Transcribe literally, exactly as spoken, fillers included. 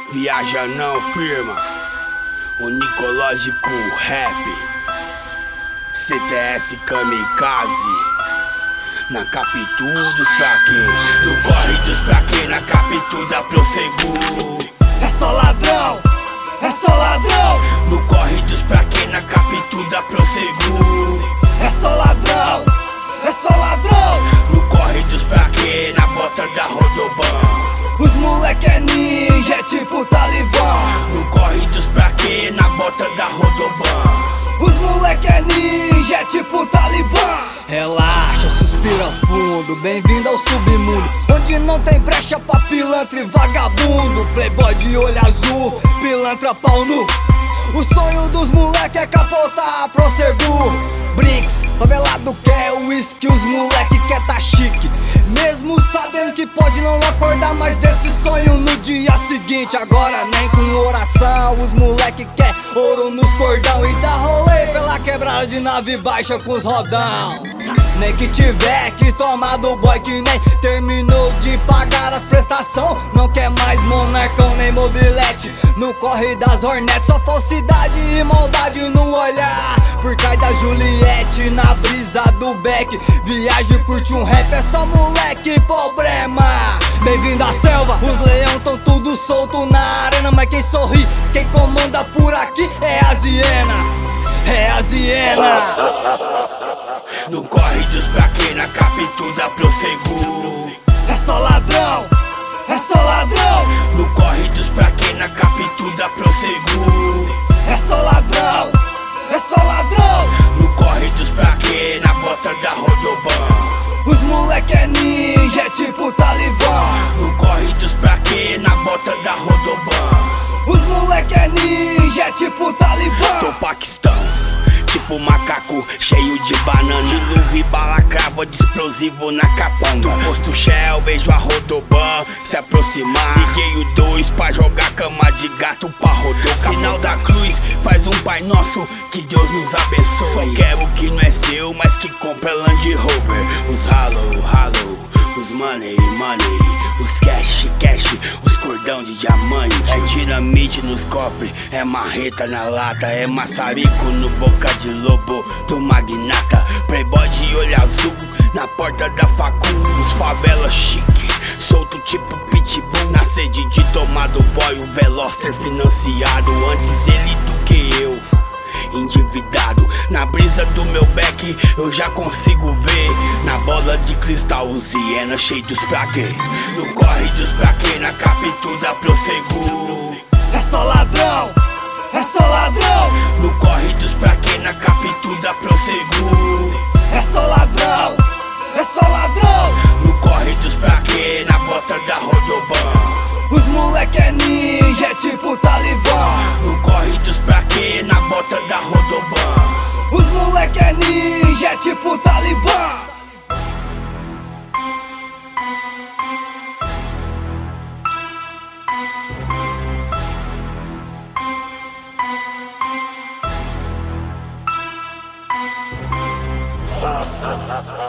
Viaja não firma, Unicológico Rap, C T S Kamikaze. Na capitudos pra quê? No corre dos pra quê? Na capituda prossegu. É só ladrão, é só ladrão. No corre dos pra quê? Na capituda prossegu. É só ladrão, é só ladrão. No corre dos pra quê? Na bota da Rodoban. Os moleque é ninja, é tipo Talibã. No corre dos pra quê? Na bota da Rodoban. Os moleque é ninja, é tipo Talibã. Relaxa, suspira fundo, bem-vindo ao submundo, onde não tem brecha pra pilantra e vagabundo. Playboy de olho azul, pilantra pau nu. O sonho dos moleque é capotar Prosegur. Brinks, favelado quer whisky, os moleque quer tá chique, mesmo sabendo que pode não acordar mais desse sonho no dia seguinte. Agora nem com oração, os moleque quer ouro nos cordão e dá rolê pela quebrada de nave baixa com os rodão. Nem que tiver que tomar do boy que nem terminou de pagar as prestações, não quer mais monarcão nem mobilete. No corre das Hornets, só falsidade e maldade no olhar. Por trás da Juliette, na brisa do Beck, viaja e curte um rap, é só moleque problema. Bem-vindo à selva, os leão tão tudo solto na arena, mas quem sorri, quem comanda por aqui é a hiena. É a hiena. No corre dos pra quê? Na capituda prossegu. É só ladrão, é só ladrão. No corre dos pra quê? Na capituda prossegu. É só ladrão, é só ladrão. No corre dos pra quê? Na bota da Rodoban. Os moleque é ninja, é tipo Talibã. No corre dos pra quê? Na bota da Rodoban. Os moleque é ninja, é tipo Talibã. Tô Paquistão, tipo macaco cheio de banana. De luva e balacrava de explosivo na capanga. Do posto Shell, vejo a Rodoban se aproximar. Liguei o dois pra jogar cama de gato pra rodar. Sinal da cruz, faz um Pai Nosso, que Deus nos abençoe. Só quero o que não é seu, mas que compra Land Rover. Os ralo, ralo, os money, money, os cash, cash, os cordão de diamante. É dinamite nos cofres, é marreta na lata, é maçarico no boca de lobo do magnata. Playboy de olho azul na porta da facu. Os favela chique, solto tipo pitbull. Na sede de tomar do boy, o Veloster financiado. Antes ele do que eu, endividado. Na brisa do meu beck eu já consigo ver. Na bola de cristal os hienas cheios dos pra quê? No corre dos pra quê? Na capituda prossegu. É só ladrão, é só ladrão. No corre dos pra quê? Na capituda prossegu. É só ladrão, é só ladrão. No corre dos pra quê? Na bota da Rodoban. Os moleque é ninja, é tipo Talibã. No corre dos pra quê? Na bota da Rodoban. Os moleque é ninja, é tipo Talibã. Ha ha ha.